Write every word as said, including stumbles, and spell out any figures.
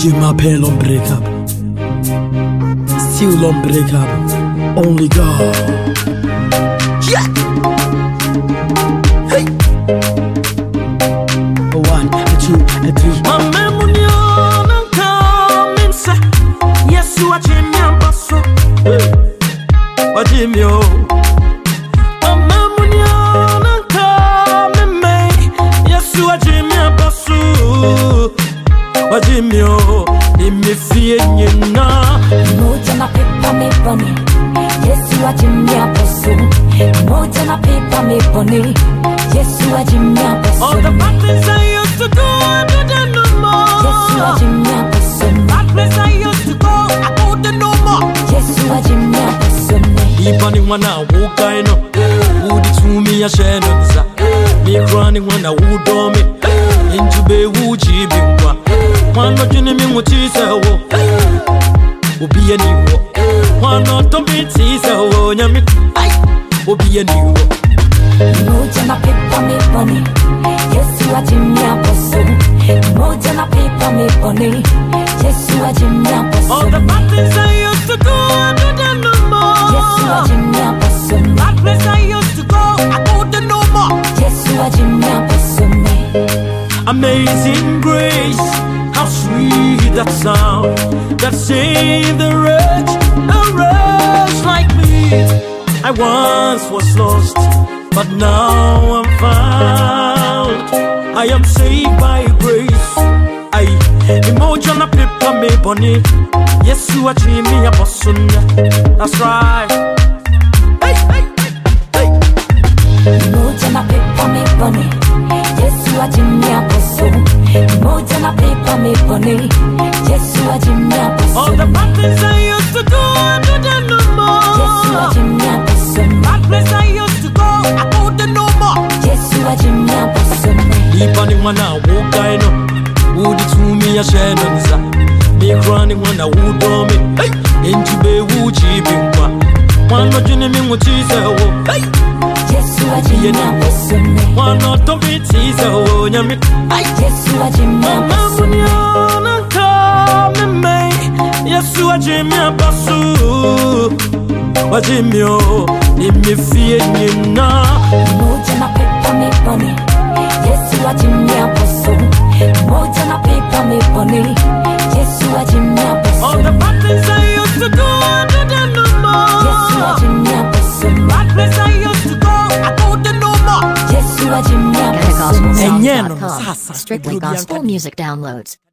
Dieu m'appelle unbreakable, still unbreakable, only God. Yeah. Hey. A one, a two, a three. My memory on coming, sir. Yes, you are Jimmy and Basso. What Jimmy? My memory on coming, me. Yes, you are Jimmy and Basso. What Jimmy? In me fear, you know. No, Jana paper me bunny. Yes, you are Jimmy and Basso. No, Jana paper me bunny. Yes, you are Jimmy and Basso. All the bad things I used to do, I do them no more. Yes, you are Jimmy and Basso. Bad place I used to go, I go there no more. Yes, you are Jimmy and Basso. Ibani wana wuka ino, udi tumi ya sheno nza. Mikrani wana udome, injube uji bingwa. Wano jini mingu tise wo, ubiye niwo. Wano tomi tise wo, nyami, ubiye niwo. No, Jana paper me bunny. Yes, you are Jimmy and Basso. No, Jana paper me bunny. Yes, you are Jimmy and Basso. All the bad things I used to do, I do them no more. Yes, you are Jimmy and Basso. Bad place I used to go, I go there no more. Yes, you are Jimmy and Basso. Amazing grace, how sweet that sound that saved the wretch, a wretch like me. I once was lost, but now I'm found. I am saved by grace. I emotion a paper me bunny. Yes, you are Jimmy a person. That's right. Hey, hey, hey, hey. No, Jana paper me bunny. Yes, you are Jimmy and Basso. No, Jana paper me bunny. Yes, you are Jimmy and Basso. All the bad things I used to do, I do them no more. Yes, you are Jimmy and Basso. Bad place I used to go, I go there no more. Yes, you are Jimmy and Basso. Ibani wana wuka ino, udi tumi ya sheno nza. Mikrani wana udome, injube uji bingwa. Wano jini mingu tise wo, yes, you are Jimmy and Basso. wano tomi tise wo, nyami. Yes, you are Jimmy and Basso. Mama munyana kame me, yes you are Jimmy and Basso. Wa Jimmy o, ni mi fie nyina. No, Jana paper me bunny. Yes, you are Jimmy and Basso. No, Jana paper me bunny. Yes, you are Jimmy and Basso. All the bad things I used to do, I do them no more. Yes, you are Jimmy and Basso. Bad place I used to go, I go there no more. Yes, you are Jimmy and Get a Basso. gospel songs dot com. Strictly gospel music downloads.